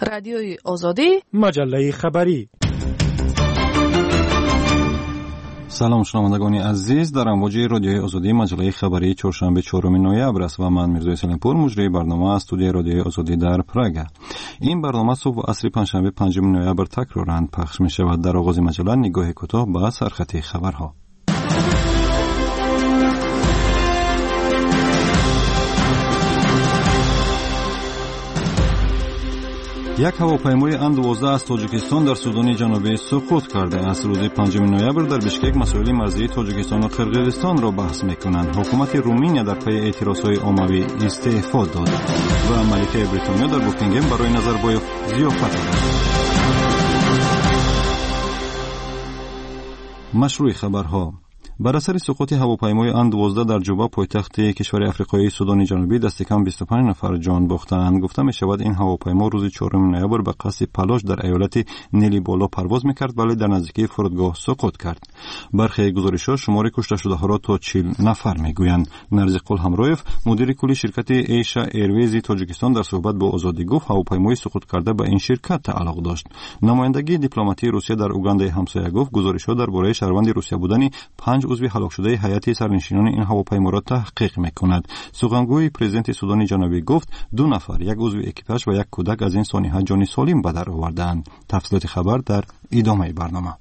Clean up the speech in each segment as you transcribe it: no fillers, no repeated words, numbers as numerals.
رادیوی آزادی، مجله خبری. سلام شنوندگان عزیز، در امواج رادیوی آزادی مجله خبری چهارشنبه 4 نوامبر است و من میرزا سلیمپور مجری برنامه از استودیوی رادیوی آزادی در پراگ. این برنامه صبح و عصر پنجشنبه 5 نوامبر تکرارا پخش می شود. در آغاز مجله نگاه کوتاه به سرخط خبرها. یک هواپیمای ان-12 از تاجیکستان در سودان جنوبی سقوط کرده است. روز 5 نوامبر در بشکک مسائل مرزی تاجیکستان و قرقیزستان را بحث می‌کنند. حکومت رومانیا در پی اعتراضهای عمومی استعفا داد و ملکه بریتانیا در بوکینگهم برای نظربایف ضیافت داد. مشروع خبرها. بر اثر سقوط هواپیمای ان-12 در جوبا پایتخت کشور آفریقایی سودان جنوبی دست کم 25 نفر جان باختند. گفته می شود این هواپیما روز 4 نوامبر به قصد پلاش در ایالت نیلی بالا پرواز میکرد ولی در نزدیکی فرودگاه سقوط کرد. برخی گزارش‌ها شمار کشته شده‌ها را تا 40 نفر میگویند. نرزقل همرایف مدیر کلی شرکت ایشا ایرویز تاجیکستان در صحبت با آزادی گفت هواپیمای سقوط کرده به این شرکت تعلق داشت. نمایندگی دیپلماتی روسیه در اوگانده همسایه گفت گزارش‌ها درباره شهروند روسیه بودن 5 عضو هلاک شده هیئت سرنشینان این هواپیما را تحقیق می‌کند. سخنگوی پرزیدنت سودان جنوبی گفت 2 نفر، یک عضو اکیپاژ و یک کودک از این سانحه جان سالم به در آوردند. تفصیلات خبر در ادامه برنامه.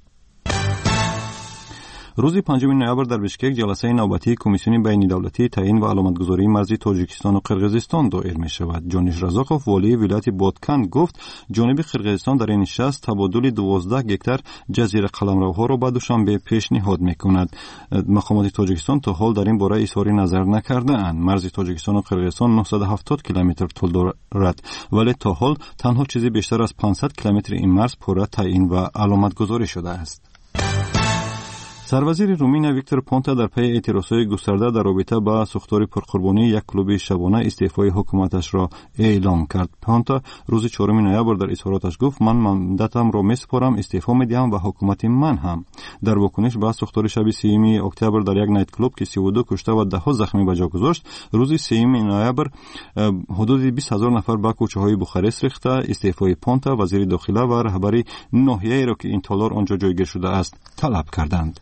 روز 5 نوامبر در بشکک جلسه نوبتی کمیسیون بین دولتی تعیین و علامتگذاری مرزی تاجیکستان و قرقیزستان دایر می شود. جانش رزاقوف والی ولایت بادکن گفت جانب قرقیزستان در این نشست تبادل 12 گکتار جزیره قلمروها را به دوشنبه پیشنهاد می کند. مقامات تاجیکستان تا حال در این باره اظهار نظر نکرده اند. مرز تاجیکستان و قرقیزستان 970 کیلومتر طول دارد ولی تا حال تنها چیزی بیشتر از 500 کیلومتر این مرز پورا تعیین و علامتگذاری شده است. سروزیر رومانیا ویکتور پونتا در پی اعتراضهای گسترده در رابطه با ساختار پرقربانی یک کلوب شبانه استعفای حکومتش را اعلام کرد. پونتا روز 4 نوامبر در اظهاراتش گفت من مندتم را میسپارم، استعفا میدهم و حکومت من هم. در واکنش به ساختار شب 3 اکتبر در یک نایت کلوب که 32 کشته و 10 زخمی به جا گذاشت، روز 3 نوامبر حدود 20000 نفر به کوچه‌های بوخارست ریخته استعفای پونتا وزیر داخله و رهبری ناحیه‌ای را که این تالار آنجا جایگیر شده است طلب کردند.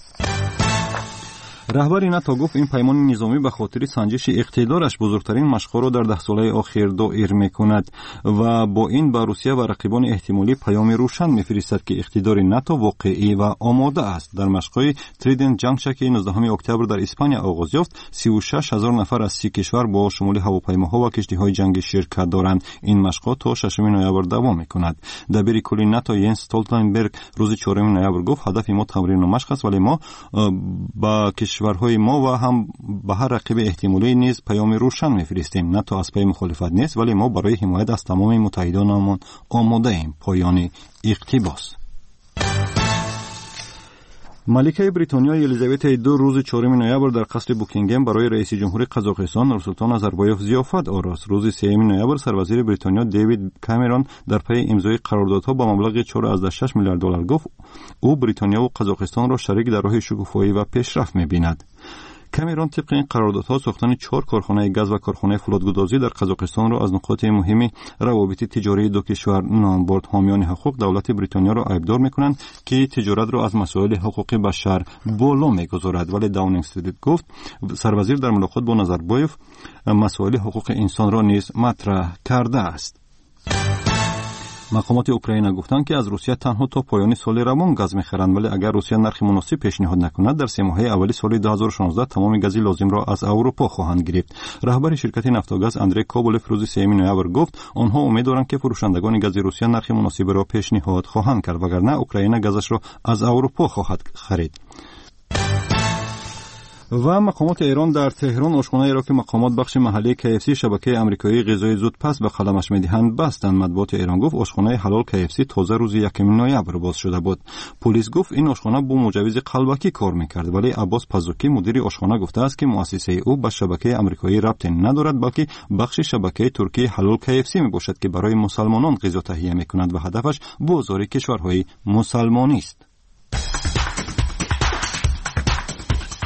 رهبر ناتو گفت این پیمان نظامی به خاطر سنجش اقتدارش بزرگترین مشق‌ها را در 10 ساله اخیر دایر می‌کند و با این به روسیه و رقیبان احتمالی پیام روشن می‌فرستد که اقتدار ناتو واقعی و آماده است. در مشق‌های تریدنت جنگچه که 19 اکتبر در اسپانیا آغاز یافت 36000 نفر از 30 کشور با شمول هواپیماها و کشتی‌های جنگی شرکت دارند. این مشق‌ها تا 6 نوامبر دوام می‌کند. دبیر کلی ناتو ینس استولتنبرگ روز 4 نوامبر گفت هدف ما تمرین و مشق است ولی ما با کشورهای ما و هم به هر رقیب احتمالی نیز پیام روشن می‌فرستیم. ناتو از پای مخالفت نیست ولی ما برای حمایت از تمام متحدانمان آماده ایم. پایان اقتباس. ملکه بریتانیا الیزابت دو روز 4 نوامبر در قصر بوکینگهم برای رئیس جمهور قزاقستان نورسلطان نظربایف ضیافت آراست. روز 3 نوامبر سروزیر بریتانیا دیوید کامرون در پی امضای قراردادها با مبلغ 4.6 میلیارد دلار گفت او بریتانیا و قزاقستان را شریک در راه شکوفایی و پیشرفت می‌بیند. کامرون طبق این قراردادها ساختن 4 کارخانه گاز و کارخانه فولادگذاری در قزاقستان را از نقاط مهم روابط تجاری دو کشور نام برد. حامیان حقوق دولت بریتانیا را ایبدار می‌کنند که تجارت را از مسائل حقوق بشر بالا می‌گذارد ولی داونینگ استریت گفت سروزیر در ملاقات با نظربایف مسائل حقوق انسان را نیز مطرح کرده است. مقامات اوکراین گفتند که از روسیه تنها تا پایان سال روان گاز می‌خرند ولی اگر روسیه نرخ مناسب پیشنهاد نکند در 3 ماه اول سال 2016 تمام گاز لازم را از اروپا خواهند گرفت. رهبر شرکت نفتوگاز اندری کوبولف روز 3 نوامبر گفت آنها امید دارند که فروشندگان گاز روسیه نرخ مناسب را پیشنهاد خواهند کرد وگرنه اوکراین گازش را از اروپا خواهد خرید. و مقامات ایران در تهران آشخانه‌ای را که مقامات بخش محلی KFC شبکه آمریکایی غذای زودپس به قلمش می‌دهند بستند. مطبوعات ایران گفت آشخانه حلال KFC تازه روز 1 نوامبر باز شده بود. پلیس گفت این آشخانه با مجوز قلبکی کار می‌کرد ولی عباس پزوکی مدیر آشخانه گفته است که مؤسسه او به شبکه آمریکایی ربطی ندارد بلکه بخش شبکه ترکی حلال KFC میباشد که برای مسلمانان غذا تهیه می‌کند و هدفش بازار کشورهای مسلمانی است.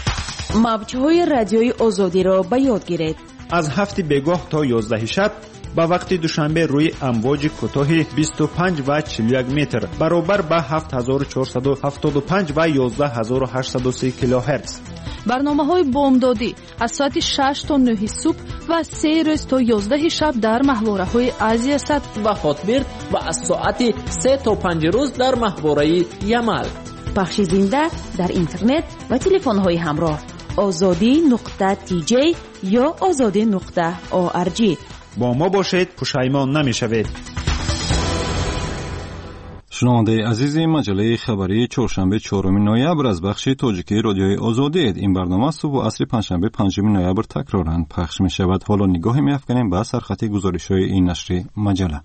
موج‌های رادیوی آزادی را به یاد گیرید. از 7 بیگاه تا 11 شب با وقت دوشنبه روی امواج کوتاه 25 و 41 متر برابر با 7475 و 11803 کیلوهرتز. برنامه‌های بامدادی از ساعت 6 تا 9 صبح و 3 روز تا 11 شب در ماهواره‌های آسیا است و خاطبرد و از ساعت 3 تا 5 روز در ماهواره یمل. پخش زنده در اینترنت و تلفن‌های همراه azadi.tj یا azadi.org. با ما باشید، پشیمان نمی‌شوید. شنونده عزیز مجله خبری چهارشنبه 4 نوامبر از بخش تاجیکی رادیوی آزادی اید. این برنامه صبح و عصر پنجشنبه 5 نوامبر تکرارا پخش می شود. حالا نگاهی می افکنیم به سرخط گزارش‌های این نشر مجله.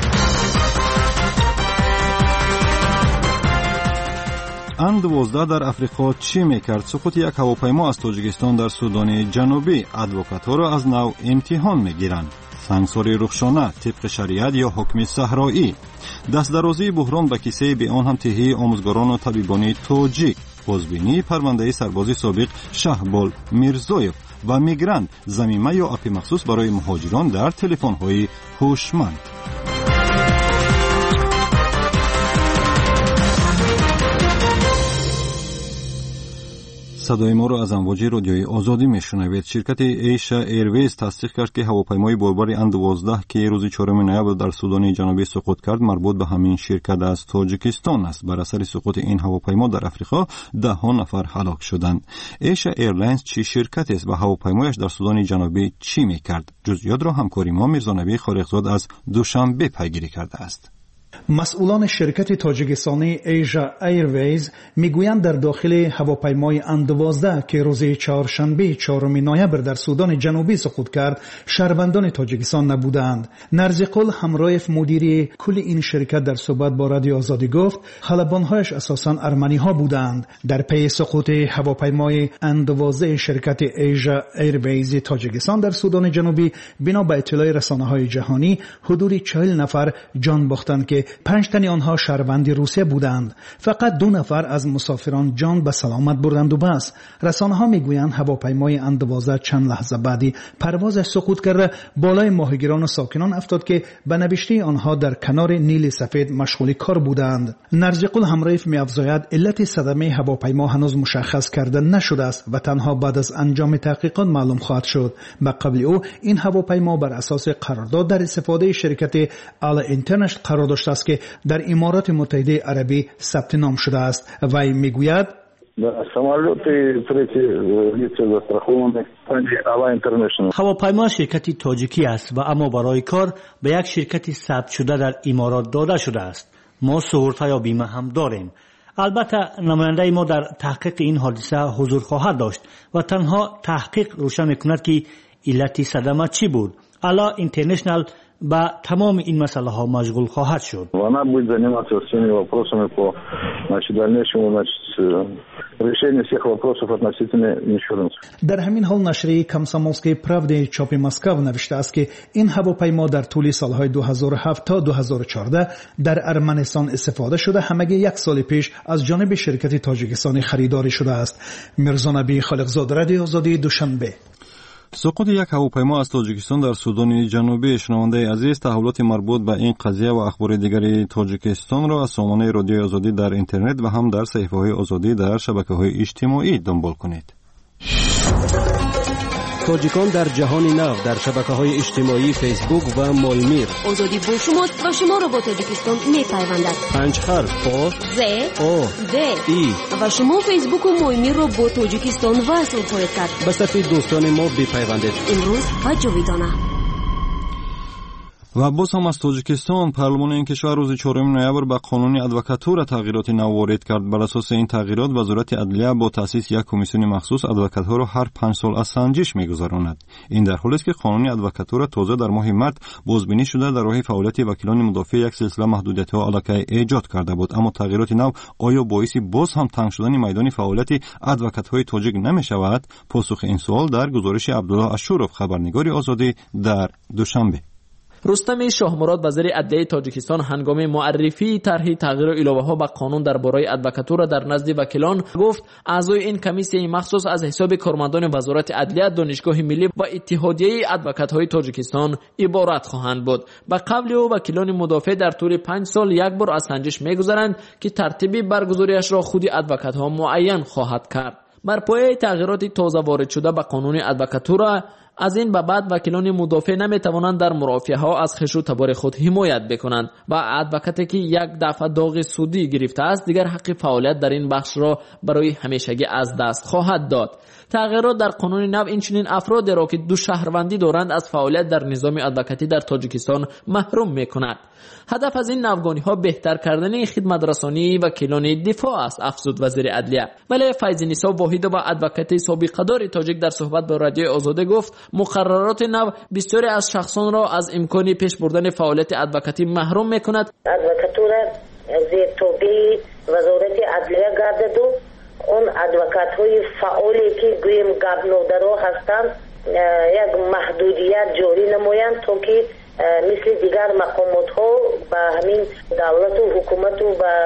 ان-12 در افریقا چی میکرد؟ سقوط یک هواپیما از تاجیکستان در سودان جنوبی. ادوکات‌ها را از نو امتحان میگیرند. سنگساری رخشانه طبق شریعت یا حکم صحرایی. دستدرازی بحران به کیسه به آن هم تهیه آموزگاران و طبیبان تاجیک. بازبینی پرونده سرباز سابق شهبال میرزویف و میگرند ضمیمه یا اپ مخصوص برای مهاجران در تلفن‌های هوشمند. صدای ما را از امواج رادیوی آزادی میشنوید. شرکت ایشا ایرویز تصدیق کرد که هواپیمای باربر ان-12 که روز 4 نوامبر در سودان جنوبی سقوط کرد مربوط به همین شرکت از تاجیکستان است. بر اثر سقوط این هواپیما در افریقا 10 نفر هلاک شدند. ایشا ایرلاینز چی شرکت است و هواپیمایش در سودان جنوبی چی میکرد؟ جزئیات را همکاری ما میرزانبی خالقزاد از دوشنبه پیگیری کرده است. مسئولان شرکت تاجیکستانی ایشا ایرویز میگویند در داخل هواپیمای ان-12 که روز چهارشنبه 4 نوامبر در سودان جنوبی سقوط کرد شهروندان تاجیکستان نبودند. نرزقل همرایف مدیر کل این شرکت در صحبت با رادیو آزادی گفت خلبانهایش اساساً ارمنی ها بودند. در پی سقوط هواپیمای ان-12 شرکت ایشا ایرویز تاجیکستان در سودان جنوبی بنا به اطلاع رسانه‌های جهانی حدود 40 نفر جان باختند که 5 تن آنها شهروند روسیه بودند. فقط 2 نفر از مسافران جان به سلامت بردند و بس. رسانه‌ها میگویند هواپیمای ان-12 چند لحظه بعدی پروازش سقوط کرده بالای ماهیگیران و ساکنان افتاد که به نوشته آنها در کنار نیل سفید مشغول کار بودند. نرجقل همرایف می‌افزاید علت صدمه هواپیما هنوز مشخص کرده نشده است و تنها بعد از انجام تحقیقات معلوم خواهد شد. به قبل او این هواپیما بر اساس قرارداد در استفاده شرکت آل اینترنشنال قرار داشته است که در امارات متحده عربی ثبت نام شده است. وی میگوید هواپیما شرکتی تاجیکی است و اما برای کار به یک شرکتی ثبت شده در امارات داده شده است. ما سهولت یا بیمه هم داریم. البته نماینده ما در تحقیق این حادثه حضور خواهد داشت و تنها تحقیق روشن میکند که علت صدمه چی بود. الا اینترنشنال با تمام این مسئله ها مشغول خواهد شد. Она будет заниматься всеми вопросами по дальнейшему решению всех вопросов относительно иншуранс. در همین حال نشریه کامسомольской правды چاپ مسکو نوشته است که این هواپیما در طول سالهای 2007 تا 2014 در ارمنستان استفاده شده همگی 1 سال پیش از جانب شرکت تاجیکستانی خریداری شده است. میرزانبی خالقزاد، رادیو آزادی، دوشنبه. سقوط یک هواپیما از تاجیکستان در سودان جنوبی. شنونده عزیز، تحولات مربوط به این قضیه و اخبار دیگری تاجیکستان را از سامانه رادیو آزادی در اینترنت و هم در صفحه‌های آزادی در شبکه‌های اجتماعی دنبال کنید. تاجیکان در جهان نو در شبکه‌های اجتماعی فیسبوک و مایمیر. آزادی با شماست و شما را با تاجیکستان می‌پیوندد. 5 حرف آ ز او د ای و شما فیسبوک و مایمیر را با تاجیکستان وصل خواهید کرد. به صفحه دوستان ما بپیوندید. امروز و جاویدانه. و باز هم از تاجیکستان، پارلمان این کشور روز 4 نوامبر به قانون ادوکاتور تغییرات نو وارد کرد. بر اساس این تغییرات وزارت عدلیه با تأسیس یک کمیسیون مخصوص ادوکاتها را هر 5 سال از سنجش می‌گذراند. این در حالی است که قانون ادوکاتور تازه در ماه مارس بازبینی شده در راه فعالیت وکیلان مدافع یک سلسله محدودیت‌ها علاقه ایجاد کرده بود. اما تغییرات نو آیا باعث باز هم تنگ شدن میدان فعالیت ادوکات‌های تاجیک نمی‌شود؟ پاسخ این سوال در گزارش عبدالله اشورов، خبرنگار آزادی، در دوشنبه. رستم شاهمراد وزیر عدلیه تاجیکستان هنگام معرفی طرح تغییر و الهه‌ها به قانون درباره ادوکاتورا در نزد وکیلان گفت اعضای این کمیسیه مخصوص از حساب کارمندان وزارت عدلیه، دانشگاه ملی و اتحادیه ادوکات‌های تاجیکستان عبارت خواهند بود. به قبل او وکیلان مدافع در طول 5 سال یک بار از سنجش می‌گذرند که ترتیب برگزاریش را خود ادوکات‌ها معین خواهد کرد. بر پایه تغییرات تازه وارد شده به قانون ادوکاتورا از این به بعد وکیلان مدافع نمیتوانند در مرافعه ها از خویش و تبار خود حمایت بکنند و ادوکاتی که یک دفعه داغ سودی گرفته است دیگر حق فعالیت در این بخش را برای همیشگی از دست خواهد داد. تغییرات در قانون نو این چنین افرادی را که دو شهروندی دارند از فعالیت در نظام ادوکاتی در تاجیکستان محروم میکند. هدف از این نوگانی ها بهتر کردن خدمت رسانی وکیلان دفاع است، افزود وزیر عدلیه. ولی فیض‌نسا واحد و ادوکات سابقه دار تاجیک در صحبت با رادیو آزاده گفت مقررات نو بسیاری از شخصان را از امکان پیش بردن فعالیت ادوکاتی محروم میکند. ادوکاتورا زیر توبه وزارت عدلیه گردد و اون ادوکات های فعالی که گویم گابنودرا هستند یک محدودیت جاری نمایند تا که مثل دیگر مقامات ها به همین دولت و حکومت و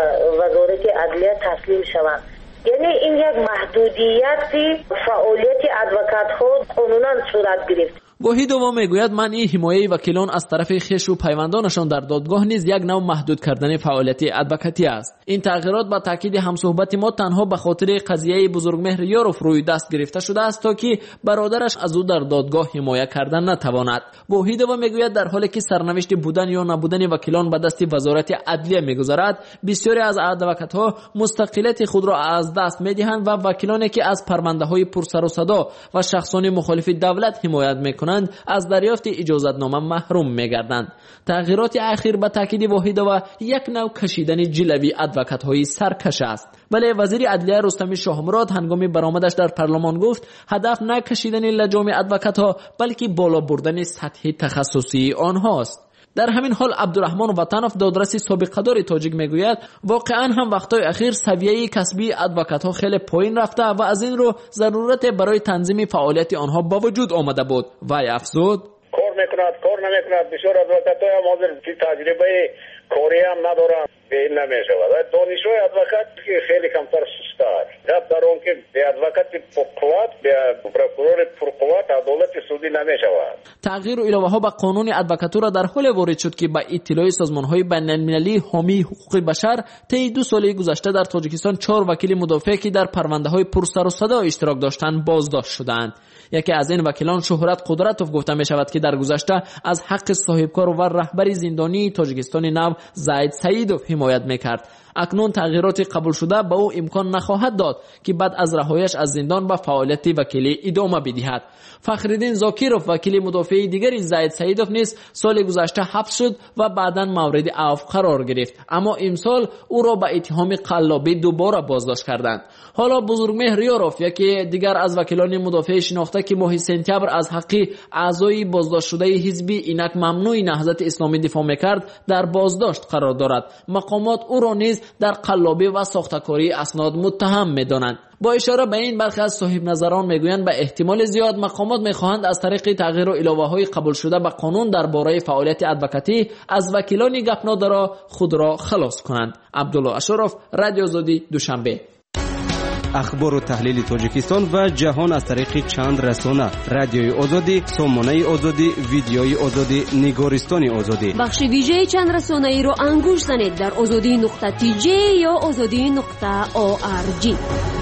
وزارت عدلیه تسلیم شوند. یعنی این یک محدودیت فعالیت ادوکات ها قانونا صورت گرفت. واحد دوم میگوید منع حمایه وکیلان از طرف خویش و پیوندانشان در دادگاه نیز یک نوع محدود کردن فعالیت ادوکاتی است. این تغییرات با تاکید همصحبت ما تنها به خاطر قضیه بزرگمهر یاروف روی دست گرفته شده است تا که برادرش از او در دادگاه حمایت کردن نتواند. واحد دوم میگوید در حالی که سرنوشت بودن یا نبودن وکیلان به دست وزارت عدلیه میگذرد، بسیاری از ادوکات‌ها مستقلیت خود را از دست میدهند و وکیلانی که از پرونده‌های پرسر و صدا و شخصان مخالف دولت حمایت میکنند از دریافت اجازتنامه محروم میگردند. تغییرات اخیر به تاکید واحد و یک نوع کشیدن جلوی ادوکات‌های سرکش است. ولی وزیر عدلیه رستم شاهمراد هنگام برآمدش در پارلمان گفت هدف نه کشیدن لجام ادوکات‌ها بلکه بالا بردن سطح تخصصی آنهاست. در همین حال عبدالرحمن وطنов دادرسی سابقه دار تاجیک میگوید واقعا هم وقتای اخیر سویه کسبی ادوکات‌ها خیلی پایین رفته و از این رو ضرورت برای تنظیم فعالیت آنها با وجود آمده بود. وی افزود کار نمیکند بسیار ادوکات‌ها هم حاضر تجربه کاری هم ندارن به این نمیشود. دانشجوی ادوکات که خیلی کمتر سسته است. گپ در اون که به ادوکات پرقوت به پروکورور پرقوت عدالت سودی نمیشود. تغییر و الهه‌ها به قانون ادوکاتورا در حال وارد شد که با اطلاع سازمان‌های بین‌المللی حامی حقوق بشر طی 2 سال گذشته در تاجیکستان 4 وکیل مدافع که در پرونده‌های پرسر و صدا اشتراک داشتند بازداشت شدند. یکی از این وکیلان شهرت قدرتوف گفته می شود که در گذشته از حق صاحبکار و رهبر زندانی تاجیکستان نو زید سعیدوف حمایت میکرد. اکنون تغییرات قبول شده به او امکان نخواهد داد که بعد از رهاییش از زندان به فعالیت وکیلی ادامه بدهد. فخرالدین زاکیروف وکیل مدافع دیگری زید سعیدوف نیز سال گذشته حبس شد و بعداً مورد عفو قرار گرفت، اما امسال او را به اتهام قلابی دوباره بازداشت کردند. حالا بزرگمهر یاروف یکی دیگر از وکیلان مدافع شناخته که ماه سپتامبر از حق اعضای بازداشت شده حزبی اینک ممنوع نهضت اسلامی دفاع میکرد در بازداشت قرار دارد. مقامات او را نیز در قلابی و ساختکاری اسناد متهم می‌دانند. با اشاره به این برخی از صاحب نظران میگویند به احتمال زیاد مقامات میخواهند از طریق تغییر و الهه‌های قبول شده به قانون درباره فعالیت ادوکاتی از وکیلان گپنادارا خود را خلاص کنند. عبدالله اشرف، رادیو آزادی، دوشنبه. اخبار و تحلیل تاجیکستان و جهان از طریق چند رسانه: رادیوی آزادی، سامانه آزادی، ویدیوی آزادی، نگارستان آزادی. بخش ویژه چند رسانه ای را انگوش زنید در azadi.tj یا azadi.org.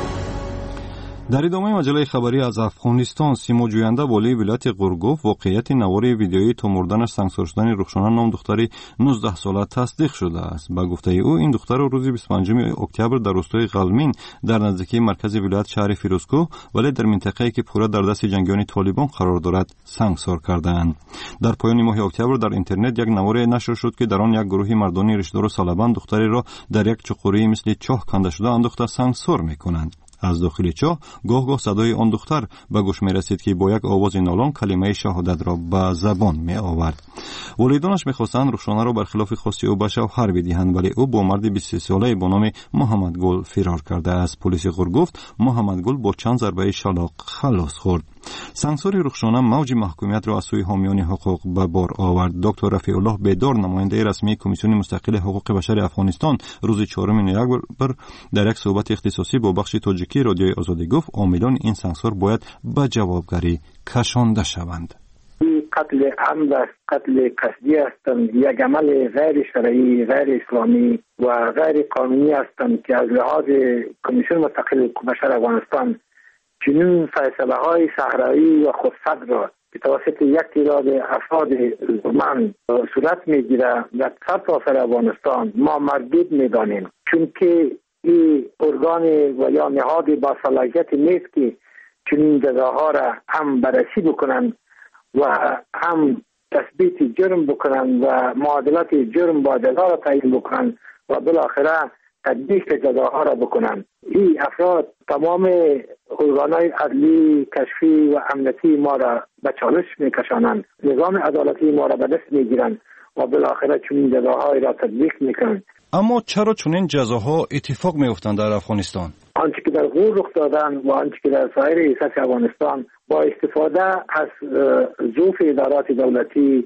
در ادامه مجله خبری از افغانستان، سیما جوینده والی ولایت قرگوف واقعیت نوار ویدیویی تو مردنش سنگسار شدن رخشانه نام دختری 19 ساله تصدیق شده است. به گفته او این دختر روز 25 اکتبر در روستای قلمین در نزدیکی مرکز ولایت شهر فیروزکوه ولی در منطقه‌ای که پورا در دست جنگیان طالبان قرار دارد سنگسار کردند. در پایان ماه اکتبر در اینترنت یک نوار نشر شد که در آن یک گروه مردان ریشه‌دار سالبند دختری را در یک چقوری مثل چاه کنده شده انداخته سنگسار می‌کنند. از داخل چاه گاه صدای آن دختر به گوش می رسید که با یک آواز نالان کلمه شهادت را به زبان می آورد. والدانش می خواستند رخشانه را برخلاف خواست او به شوهر بدهند، ولی او با مرد 23 ساله به نام محمد گل فرار کرده است. پلیس غور گفت محمد گل با چند ضربه شلاق خلاص خورد. سانسور رخشانه موج محکومیت را از سوی حامیان حقوق به بار آورد. دکتر رفیع الله بیدار، نماینده رسمی کمیسیون مستقل حقوق بشر افغانستان، روز 4 نوامبر در یک صحبت اختصاصی با بخش تاجیکی رادیوی آزادی گفت عاملان این سانسور باید به جوابگری کشانده شوند. قتل عمد است، قتل قصدی هستند، یک عمل غیر شرعی، غیر اسلامی و غیر قانونی هستند که از لحاظ کمیسیون مستقل حقوق بشر افغانستان چنین فیصله های صحرایی و خودصد را که توسط یک تعداد افراد زورمند صورت میگیره در سرتاسر افغانستان ما مردود میدانیم، چون که این ارگان و یا نهاد با صلاحیت نیست که چنین جزاها را هم بررسی بکنند و هم تثبیت جرم بکنند و معادلات جرم با جزا را تعیین بکنند و بالاخره تطبیق جزاها را بکنند. این افراد تمام ارگان‌های عدلی، کشفی و امنیتی ما را به چالش میکشانند، نظام عدالتی ما را به دست میگیرند و بالاخره چنین جزاهای را تطبیق میکنند. اما چرا چنین جزاها اتفاق میافتند در افغانستان؟ آنچه که در غور رخ دادن و آنچه که در سایر سطح افغانستان با استفاده از ضعف ادارات دولتی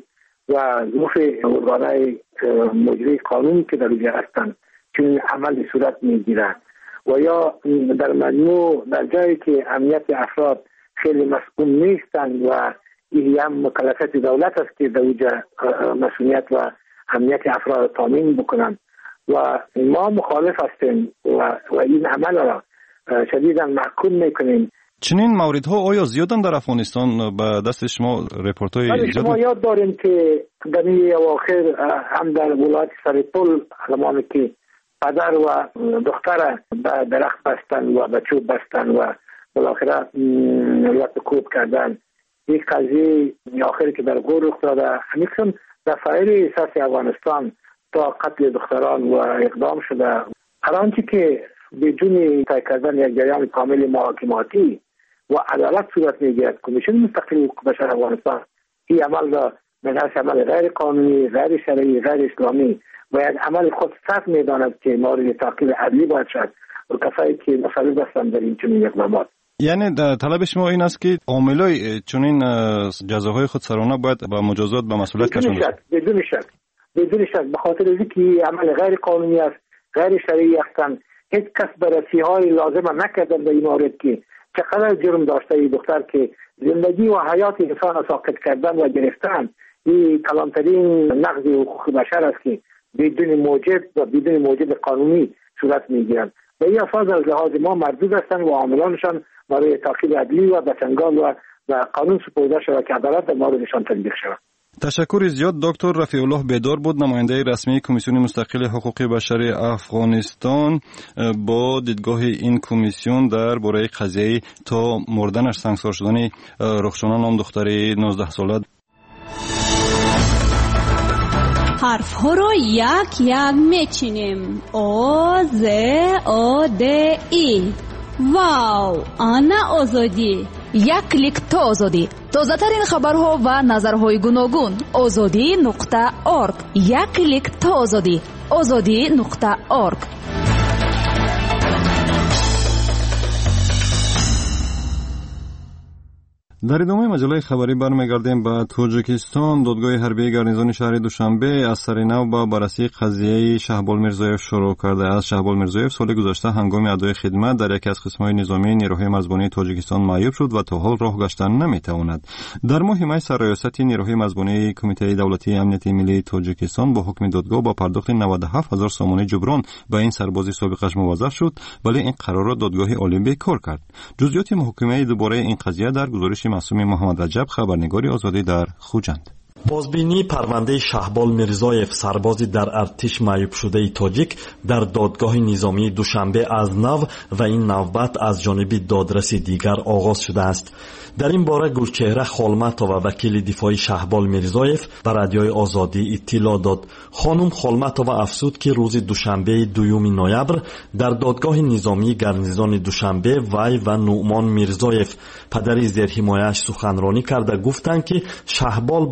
و ضعف ارگان‌های مجری قانون که در اینجا هستند چون عمل صورت میگیرد و یا در مجموع در جایی که امنیت افراد خیلی مسئول نیستند و این هم مکلفیت دولت است که در اینجا مسئولیت و امنیت افراد تامین بکنند و ما مخالف هستیم و این عمل را شدیداً محکوم میکنیم. چنین موردها آیا زیادن در افغانستان؟ به دست شما رپورت‌های شما یاد داریم که در این اواخر هم در ولایت سرپل زمانی که پدر و دختر به درخت بستن و به چوب بستن و بالاخره وقت کوب کردن، این قضیه آخری که در غور رخ داده همیشه در سایر سطح افغانستان تا قتل دختران و اقدام شده. هر آنچه که بدون طی کردن یک جریان کامل محاکماتی و عدالت صورت میگیرد، کمیسیون مستقل حقوق بشر افغانستان این عمل را من از عمل غیر قانونی، غیر شرعی، غیر اسلامی و یک عمل خود سخت میداند که مورد تعقیب عدلی باید شد و کسایی که مسئول هستند در این چنین اقدامات. یعنی طلب شما این است که عاملای چنین جزاهای خودسرانه باید با مجازات به مسئولیت کشانده شوند. بدون شک به خاطر اینکه عمل غیر قانونی است، غیر شرعی هستند. هیچ کس بررسی‌های لازم نکردن در این مورد که چقدر جرم داشته این دختر که زندگی و حیات انسان را ساقط کردن و گرفتن. این کلانترین نقض حقوق بشر است که بدون موجب و بدون موجب قانونی صورت میگیرند و این افراد از لحاظ ما مردود هستند و عاملانشان برای تعقیب عدلی و به چنگال و قانون سپرده شود که عدالت در موردشان تطبیق شود. تشکر زیاد. دکتر رفیع الله بیدار بود، نماینده رسمی کمیسیون مستقل حقوق بشر افغانستان، با دیدگاه این کمیسیون درباره قضیه تا مردنش سانسور شدن رخشانه نام دختر 19 ساله. حرف ها رو یک یک میچینیم. او ز او د ای. واو، آنا آزادی. یک کلیک تا آزادی. تازه ترین خبرها و نظرهای گوناگون. azadi.org. یک کلیک تا آزادی. azadi.org. در ادامه مجله خبری برمیگردیم به تاجیکستان. دادگاه حربی گارنیزون شهر دوشنبه از سر نو با بررسی قضیه شهبال میرزایف شروع کرده است. شهبال میرزایف سال گذشته هنگام ادای خدمت در یکی از قسم‌های نظامی نیروهای مرزبانی تاجیکستان معیوب شد و تا حال راه گشتن نمی‌تواند. در ماه می سرریاست نیروهای مرزبانی کمیته دولتی امنیت ملی تاجیکستان با حکم دادگاه با پرداخت 97000 سامانه جبران به این سرباز سابقش موظف شد، ولی این قرار را دادگاه عالی بیکار کرد. جزئیات محاکمه دوباره این قضیه در گزارش معصوم محمد رجب، خبرنگاری آزادی در خوجند. بازبینی پرونده شهبال میرزایف سربازی در ارتش معیوب شده تاجیک در دادگاه نظامی دوشنبه از نو و این نوبت از جانب دادرس دیگر آغاز شده است. در این باره گلچهره خالمتова و وکیل دفاعی شهبال میرزایف به رادیوی آزادی اطلاع داد. خانم خالمتова افزود که روز دوشنبه 2 نوامبر در دادگاه نظامی گارنیزون دوشنبه وی و نعمان میرزایف پدری زیر حمایه‌اش سخنرانی کرده گفتند که شهبال بعد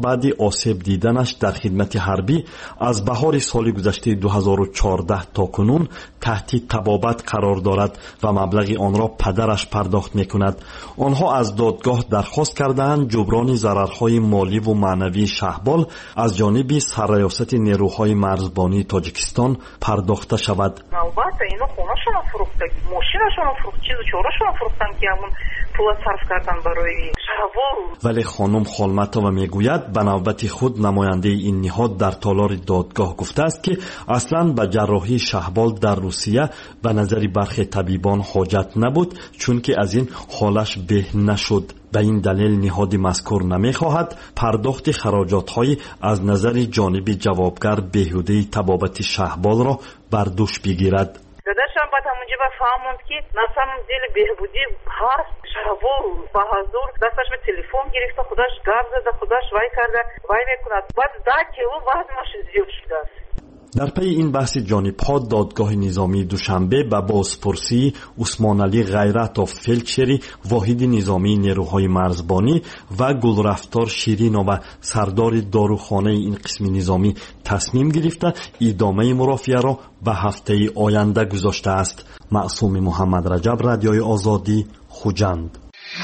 آسیب دیدنش در خدمت حربی از بهار سال گذشته 2014 تا کنون تحت طبابت قرار دارد و مبلغ آن را پدرش پرداخت می‌کند. آنها از دادگاه درخواست کردند جبران ضررهای مالی و معنوی شهبال از جانب سرریاست نیروهای مرزبانی تاجیکستان پرداخته شود. البته اینا خونه‌شون فروختن، ماشینشون فروختن، چیزو چوراشون فروختن که همون پول صرف کردن برای شهبال. ولی خانم خالمتова میگوید به نوبت خود نماینده این نهاد در تالار دادگاه گفته است که اصلا به جراحی شهبال در روسیه به نظر برخی طبیبان حاجت نبود چون که از این حالش به نشد. به این دلیل نهاد مذکور نمیخواهد پرداخت خراجات‌های از نظر جانب جوابگر بهوده طبابت شهبال را بر دوش بگیرد. داداشم بعد همونجا فهموند که نسام دل بهبودی هست شهبال بهادر دستش به تلفن گرفته خودش گپ زده خودش وای کرده وای میکند بعد 10 کیلو وزنش زیاد شده است. در پی این بحث جانب‌ها دادگاه نظامی دوشنبه به بازپرسی عثمان علی غیرتov فلچری واحد نظامی نیروهای مرزبانی و گلرفتار شیرینова سردار داروخانه این قسم نظامی تصمیم گرفته ادامه مرافعه را به هفته آینده گذاشته است. معصوم محمد رجب، رادیوی آزادی، خوجند.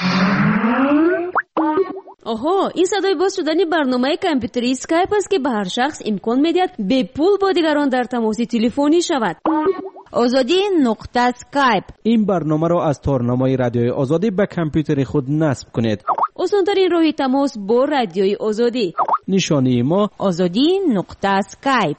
آها، این صدای باز شدن برنامه کامپیوتری اسکایپ است که به هر شخص امکان میدهد به پول با دیگران در تماس تلفنی شود. آزادی نقطه اسکایپ. این برنامه را از تارنمای رادیوی آزادی به کامپیوتر خود نصب کنید. آسان‌ترین راه تماس با رادیوی آزادی. نشانی ما آزادی نقطه اسکایپ.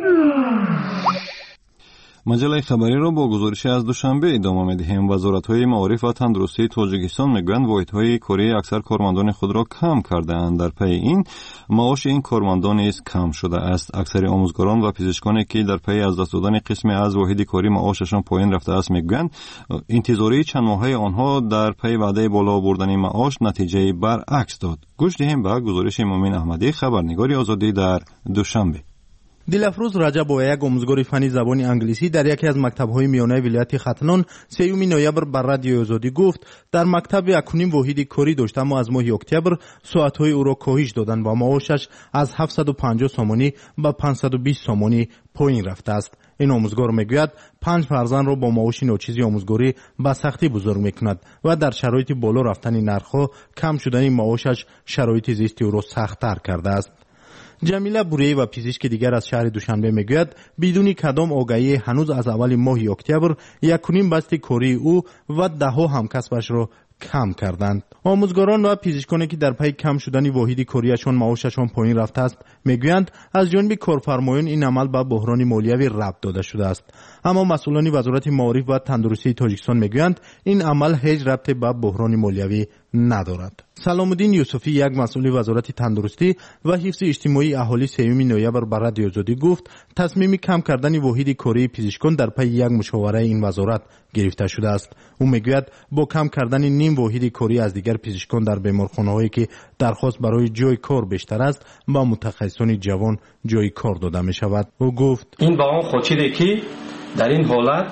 مجله خبری را با گزارش از دوشنبه ادامه می‌دهیم. وزارت‌های معارف و تندرستی تاجیکستان میگویند واحدهای کاری اکثر کارمندان خود را کم کرده‌اند. در پی این معاش این کارمندان نیز کم شده است. اکثر آموزگاران و پزشکانی که در پی از دست دادن قسمی از واحد کاری معاششان پایین رفته است میگویند انتظاری چند ماهه آنها در پی وعده بالا بردن معاش نتیجه برعکس داد. گوش دهیم به گزارش مومن احمدی، خبرنگار آزادی در دوشنبه. دلافروز رجب‌ویه، آموزگار فنی زبان انگلیسی در یکی از مکتب‌های میانه ولایت ختلان 3 نوامبر بر رادیوی آزادی گفت در مکتب یکونیم واحد کاری داشت اما از ماه اکتبر ساعت‌های او را کاهش دادن و معاشش از 750 سومانی به 520 سومانی پایین رفته است. این آموزگار میگوید 5 فرزند را با معاش ناچیزی آموزگاری به سختی بزرگ میکند و در شرایط بالا رفتن نرخ‌ها کم شدن معاشش شرایط زیستی او را سخت‌تر کرده است. جمیله بوری و پزشک دیگر از شهر دوشنبه میگوید بدون کدام آگاهی هنوز از اول ماه اکتبر 1.5 بسته کاری او و 10 همکسبش را کم کردند. آموزگاران و پزشکانی که در پی کم شدن واحد کاریشان معاششان پایین رفته است میگویند از جانب کارفرمایان این عمل به بحران مالیوی ربط داده شده است. اما مسئولان وزارت معارف و تندرستی تاجیکستان میگویند این عمل هیچ ربطی به بحران مالیوی ندارد. سلام الدین یوسفی، یک مسئول وزارت تندرستی و حفظ اجتماعی اهالی 3 نوامبر بر رادیوی آزادی گفت تصمیم کم کردن واحد کاری پزشکان در پی یک مشاوره این وزارت گرفته شده است. او میگوید با کم کردن نیم واحد کاری از دیگر پزشکان در بیمارخانه‌هایی که درخواست برای جای کار بیشتر است با متخصصان جوان جای کار داده می شود. او گفت این با آن خاطره که در این حالت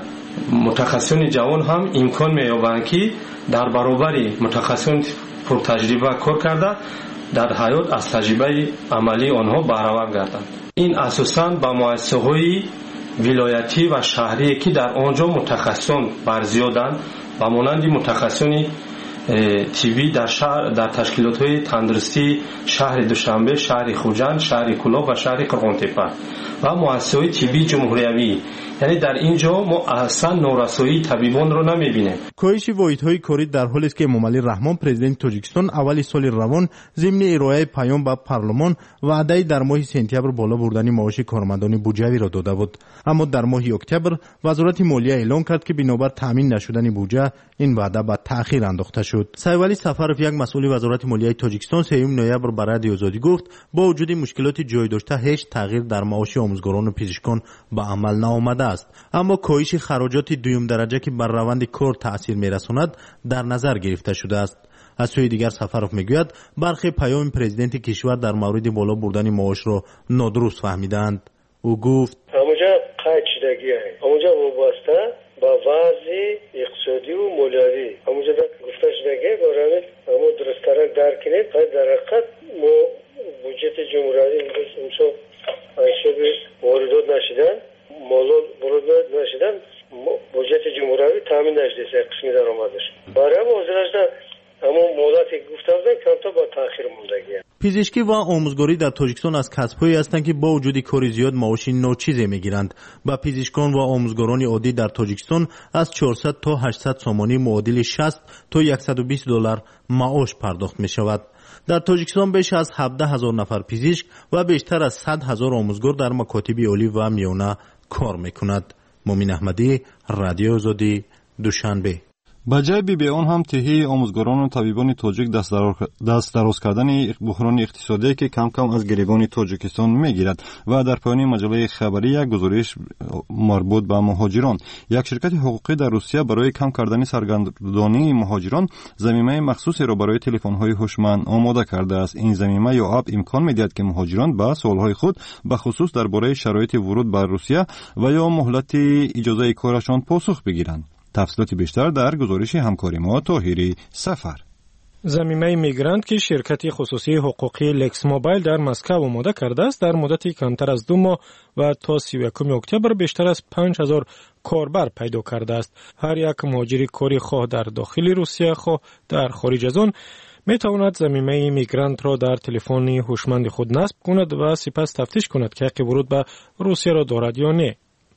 متخصصان جوان هم امکان می‌یابند که در برابر متخصصان پرتجربه کار کرده در حیات از تجربه عملی آنها بهره‌ور گردند. این اساساً با مؤسسه‌های ولایتی و شهری که در آنجا متخصصان برزیادند و مانند متخصصان تیوی در تشکیلات‌های تندرستی شهر دوشنبه، شهر خوجند، شهر کلاه و شهر قرغانتپه و مؤسسه‌های تیوی جمهوریوی، یعنی در اینجا ما اصلا نارسایی طبیبان رو نمیبینیم. کاهش واحدهای کاری در حالی است که امام علی رحمان پرزیدنت تاجیکستان اول سال روان ضمن ارائه پیام به پارلمان وعده در ماه سپتامبر بالا بردن معاش کارمندان بودجه‌ای را داده بود، اما در ماه اکتبر وزارت مالیه اعلام کرد که بنابر تامین نشدن بودجه این وعده به تأخیر انداخته شد. سایوالی سفرов، یک مسئول وزارت مالیه تاجیکستان 3 نوامبر بر رادیوی آزادی گفت با وجود مشکلات جای داشته هیچ تغییر در معاش آموزگاران و پزشکان به عمل نآمده است، اما کاهش خراجات دوم درجه که بر روند کار تأثیر می‌رساند در نظر گرفته شده است. از سوی دیگر سفرov میگوید برخی پیام پرزیدنت کشور در مورد بالا بردن معاش را نادرست فهمیدند. او گفت همونجا قید شدگی است، همونجا وابسته با وضع اقتصادی و مالیاتی همونجا گفته شدگی برای همون درست ترک درک کنید. در حقیقت ما بودجه جمهوری امسال حساب واردات نشدن، مالات واردات نشدن، بودجه جمهوری تامین نشده قسمی درآمدش. برای ما حاضرشدن اما مالاتی گفتم کم تا با تاخیر موندگیه. پزشکی و آموزگاری در تاجیکستان از کسب‌هایی هستند که با وجود کاری زیاد معاش ناچیزی میگیرند. با پزشکان و آموزگاران عادی در تاجیکستان از 400 تا 800 سامانی معادل 60 تا 120 دلار معاش پرداخت می شود. در تاجیکستان بیش از 17,000 نفر پزشک و بیشتر از 100,000 آموزگار در مکاتب عالی و میانه کار میکند. مومن احمدی، رادیو آزادی، دوشنبه. با جای BBON هم تهیه آموزگاران و طبیبان تاجیک دست دراز کردن بحران اقتصادی که کم کم از گریبان تاجیکستان میگیرد و در پایان مجله خبری یک گزارش مربوط به مهاجران. یک شرکت حقوقی در روسیه برای کم کردن سرگردانی مهاجران ضمیمه مخصوصی را برای تلفن‌های هوشمند آماده کرده است. این ضمیمه یا اپ امکان می‌دهد که مهاجران به سوال‌های خود به خصوص درباره شرایط ورود به روسیه و یا مهلت اجازه کارشان پاسخ بگیرند. تفصیلات بیشتر در گزارش همکاری ما طاهری سفر. ضمیمه میگرانت که شرکت خصوصی حقوقی لکس موبایل در مسکو آماده کرده است در مدتی کمتر از 2 ماه و تا 31 اکتبر بیشتر از 5,000 کاربر پیدا کرده است. هر یک مهاجر کاری خواه در داخل روسیه خواه در خارج از آن می تواند ضمیمه میگرانت را در تلفن هوشمند خود نصب کند و سپس تفتیش کند که حق ورود به روسیه را دارد یا نه.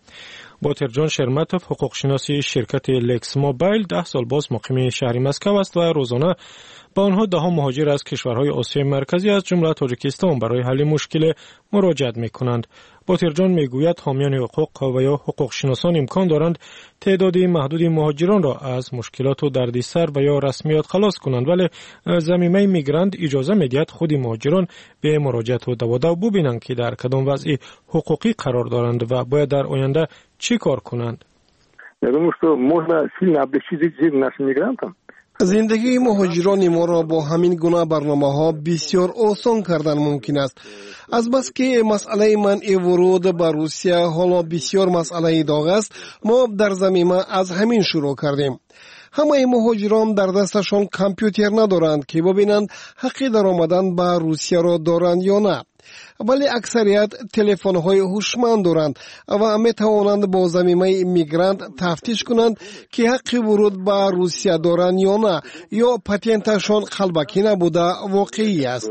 باترجان شرمتوف حقوقشناسی شرکت لکس موبایل 10 سال باز مقیم شهر مسکو است و روزانه با آنها ده ها مهاجر از کشورهای آسیای مرکزی از جمله تاجیکستان برای حل مشکل مراجعت می‌کنند. باترجان میگوید حامیان حقوق و یا حقوقشناسان امکان دارند تعدادی محدود مهاجران را از مشکلات و دردسر و یا رسمیات خلاص کنند، ولی ضمیمه میگرانت اجازه میدهد خود مهاجران به مراجعت و دوادو ببینند که در کدام وضع حقوقی قرار دارند و باید در آینده چی کار کنند. زندگی مهاجران ما را با همین گونه برنامه‌ها بسیار آسان کردن ممکن است. از بس که مسئله منع ورود به روسیه حالا بسیار مسئله داغ است، ما در ضمیمه از همین شروع کردیم. همه مهاجران در دستشان کامپیوتر ندارند که ببینند حق در آمدن به روسیه را دارند یا نه. ولی اکثریت تلفن‌های هوشمند دارند و می توانند با ضمیمه میگرانت تفتیش کنند که حق ورود به روسیه دارند یا نه، یا پاتنتشان قلبکی نبوده واقعی است.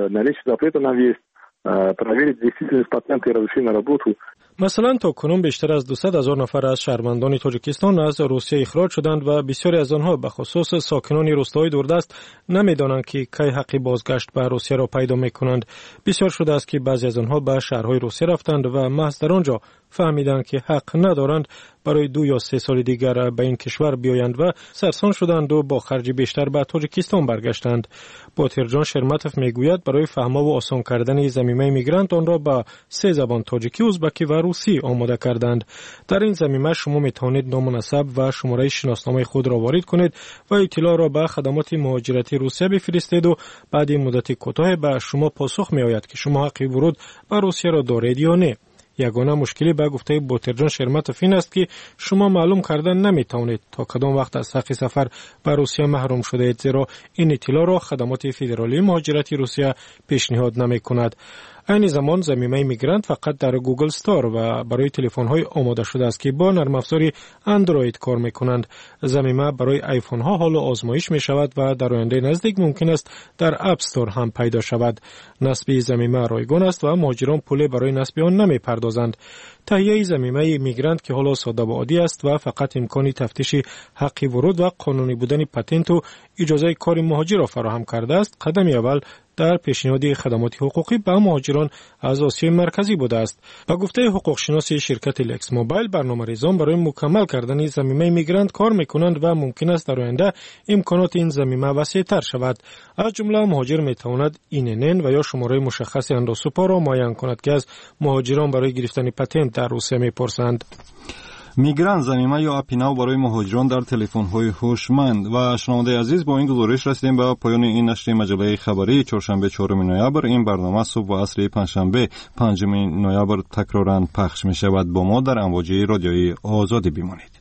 مثلا تا کنون بیشتر از 200,000 نفر از شهروندان تاجیکستان از روسیه اخراج شدند و بسیاری از آنها به خصوص ساکنان روستاهای دوردست نمیدانند که کی حق بازگشت به روسیه را پیدا میکنند. بسیار شده است که بعضی از آنها به شهرهای روسیه رفتند و محض در آنجا فهمیدند که حق ندارند برای 2 یا 3 سال دیگر به این کشور بیایند و سرسان شدند و با خرج بیشتر به تاجیکستان برگشتند. باترجان شرمتوف میگوید برای فهما و آسان کردن ضمیمه میگرانت آن را به 3 زبان تاجیکی، ازبکی و روسی آماده کردند. در این ضمیمه شما میتوانید نام نسب و شماره شناسنامه خود را وارد کنید و اطلاع را به خدمات مهاجرتی روسیه بفرستید و بعد مدت کوتاه به شما پاسخ میآید که شما حق ورود به روسیه را دارید یا نه. یگانه مشکلی به گفته باترجان شرمتوف این است که شما معلوم کردن نمیتوانید تا کدام وقت از حق سفر به روسیه محروم شده اید، زیرا این اطلاع را خدمات فدرالی مهاجرتی روسیه پیشنهاد نمی کند. این زمان ضمیمه میگرانت فقط در گوگل استور و برای تلفن‌های آماده شده است که با نرم افزار اندروید کار می‌کنند. ضمیمه برای آیفون‌ها حالا آزمایش می‌شود و در آینده نزدیک ممکن است در اپ استور هم پیدا شود. نصب ضمیمه رایگان است و مهاجران پول برای نصب آن نمی‌پردازند. تهیه ضمیمه میگرانت که حالا ساده و عادی است و فقط امکانی تفتیش حق ورود و قانونی بودن پتنت و اجازه کار مهاجر را فراهم کرده است، قدم اول در پیشنهاد خدمات حقوقی به مهاجران از آسیای مرکزی بوده است. با گفته حقوقشناسی شرکت لکس موبایل، برنامه‌ریزان برای مکمل کردن ضمیمه میگرانت کار میکنند و ممکن است در آینده امکانات این ضمیمه وسیع‌تر شود. از جمله مهاجر میتواند اینن و یا شماره مشخص اندوسوپا را معین کند که از مهاجران برای گرفتن پتنت در روسیه میپرسند. میگرانت ضمیمه یا اپی نو برای مهاجران در تلفن‌های هوشمند. و شنونده عزیز، با این گزارش رسیدیم به پایان این نشر مجله خبری چهارشنبه 4 نوامبر. این برنامه صبح و عصر پنجشنبه 5 نوامبر تکرارا پخش می شود. با ما در امواج رادیویی آزادی بمانید.